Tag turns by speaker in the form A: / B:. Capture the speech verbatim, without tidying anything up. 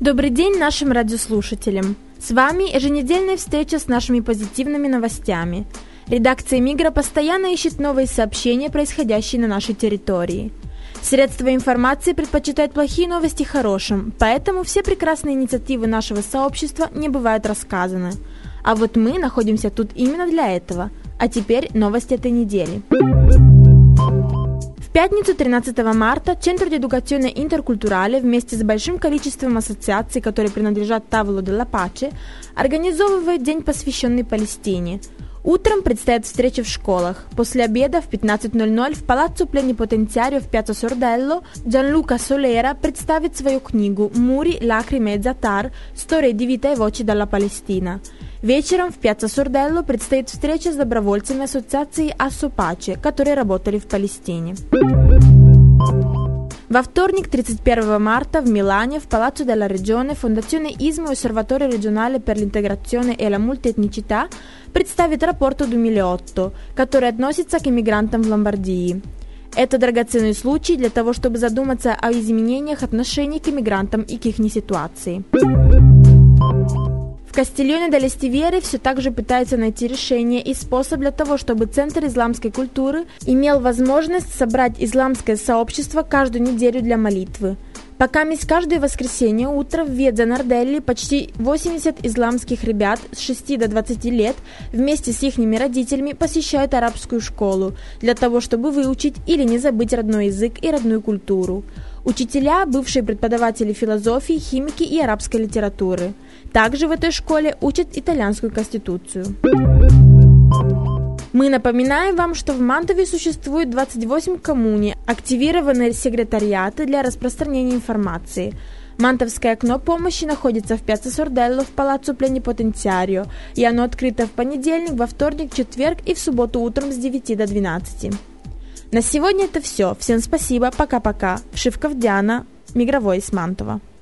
A: Добрый день нашим радиослушателям. С вами еженедельная встреча с нашими позитивными новостями. Редакция «Мигра» постоянно ищет новые сообщения, происходящие на нашей территории. Средства информации предпочитают плохие новости хорошим, поэтому все прекрасные инициативы нашего сообщества не бывают рассказаны. А вот мы находимся тут именно для этого. А теперь новости этой недели. В пятницу тринадцатого марта Centro di Educazione Interculturale вместе с большим количеством ассоциаций, которые принадлежат Tavolo della Pace, организовывает день, посвященный Палестине. Утром предстоят встречи в школах. После обеда в пятнадцать ноль ноль в Palazzo Plenipotentiario в Piazza Sordello Gianluca Solera представит свою книгу «Muri, lacrime e zatar. Storie di vita e voci dalla Palestina». Вечером в Piazza Sordello предстоит встреча с добровольцами ассоциации Asso Pace, которые работали в Палестине. Во вторник, тридцать первого марта, в Милане, в Palazzo della Regione, Fondazione Ismo e Osservatorio Regionale per l'integrazione e la multietnicità представит рапорту двухтысячи, который относится к иммигрантам в Ломбардии. Это драгоценный случай для того, чтобы задуматься о изменениях отношений к иммигрантам и к их ситуации. В Кастильоне дель Стивьере все так же пытаются найти решение и способ для того, чтобы Центр исламской культуры имел возможность собрать исламское сообщество каждую неделю для молитвы. Пока месть каждое воскресенье утро в Вьеза Нарделли почти восемьдесят исламских ребят с шести до двадцати лет вместе с их родителями посещают арабскую школу для того, чтобы выучить или не забыть родной язык и родную культуру. Учителя – бывшие преподаватели философии, химики и арабской литературы. Также в этой школе учат итальянскую конституцию. Мы напоминаем вам, что в Мантове существует двадцать восемь коммуни, активированные секретариаты для распространения информации. Мантовское окно помощи находится в Piazza Sordello в Palazzo Plenipotentiario, и оно открыто в понедельник, во вторник, четверг и в субботу утром с девяти до двенадцати. На сегодня это все. Всем спасибо. Пока-пока. Вшивков Диана. Мигровой из Мантова.